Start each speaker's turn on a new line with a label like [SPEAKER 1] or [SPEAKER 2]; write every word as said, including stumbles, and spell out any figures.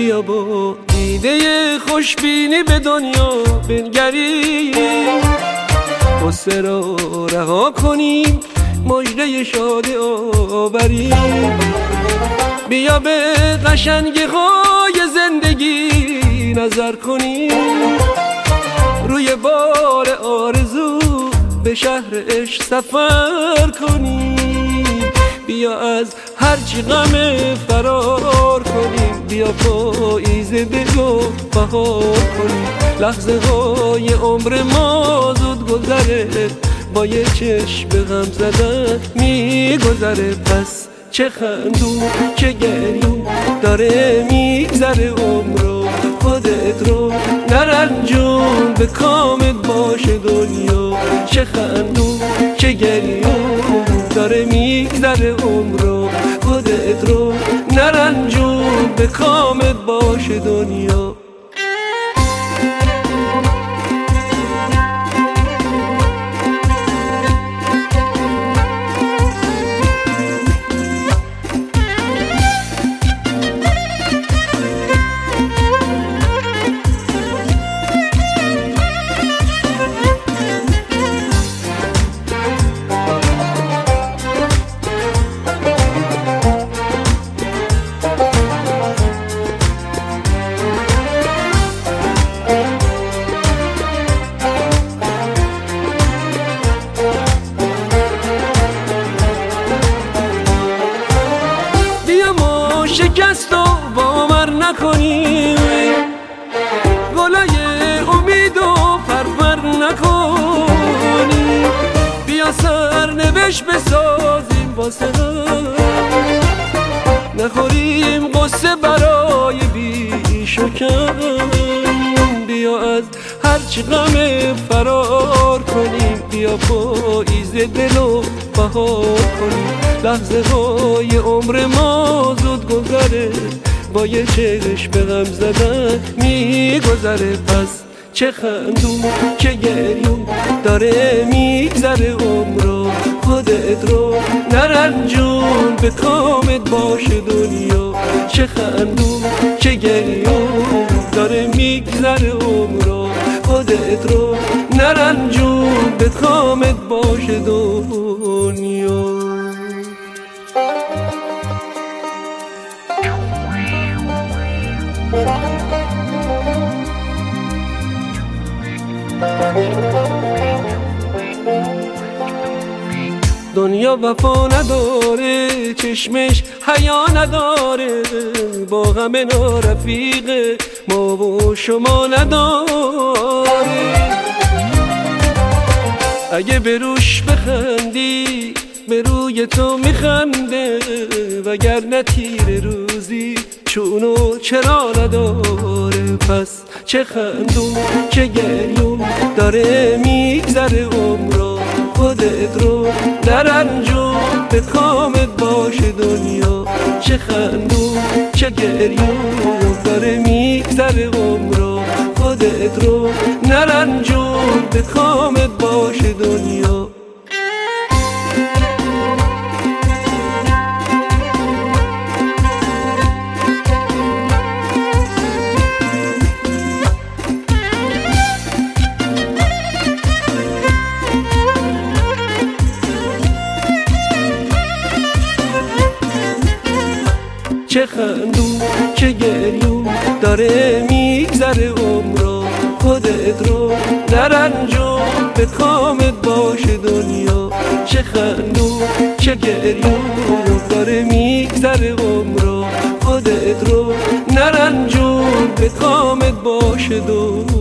[SPEAKER 1] بیا با دیده خوشبینی به دنیا بنگریم، غصه را رها کنیم، مژده شاد آوریم. بیا به قشنگی های زندگی نظر کنیم، روی بال آرزو به شهر عشق سفر کنیم. بیا از هرچی غم فرار کنیم، بیا پاییز دل و بهار کنیم. لحظه های عمر ما زود گذره، با یه چشم به غم زدن میگذره. پس چه خندون چه گریون داره میگذره عمر رو، خودت رو نرنجون به کامت باشه دنیا. چه خندون چه گریون داره میگذره عمر رو، خودت رو نرنجون به کامت باشه دنیا. شکست و باور نکنیم، گلای امید و پرپر نکنیم. بیا سرنوشت بسازیم واسه هم، نخوریم قصه برای بیش و کم. بیا از هرچی غم فرار کنیم، بیا پاییز دل و بهار کنیم. لحظه های عمر ما زود گذره، با یه چشم به غم زدن میگذره. پس چه خندون چه گریون داره میگذره عمر رو، خودت رو نرنجون به کامت باشه دنیا. چه خندون چه گریون داره میگذره عمر رو، خودت رو نرنجون به کامت باشه دنیا. دنیا وفا نداره، چشمش حیا نداره، با غم نارفیق ما و شما نداره. اگه به روش بخندی به روی تو میخنده، وگرنه تیر روزی چونو چرا نداره. پس چه خندون چه گریون داره میگذره عمر رو، خودت رو نرنجون به کامت باشه دنیا. چه خندون چه گریون داره میگذره عمر رو، خودت رو نرنجون به کامت باشه دنیا. چه خندون چه گریون داره میگذره عمر رو، خودت رو نرنجون به کامت باشه دنیا. چه خندون چه گریون داره میگذره عمر رو، خودت رو نرنجون به کامت باشه دنیا.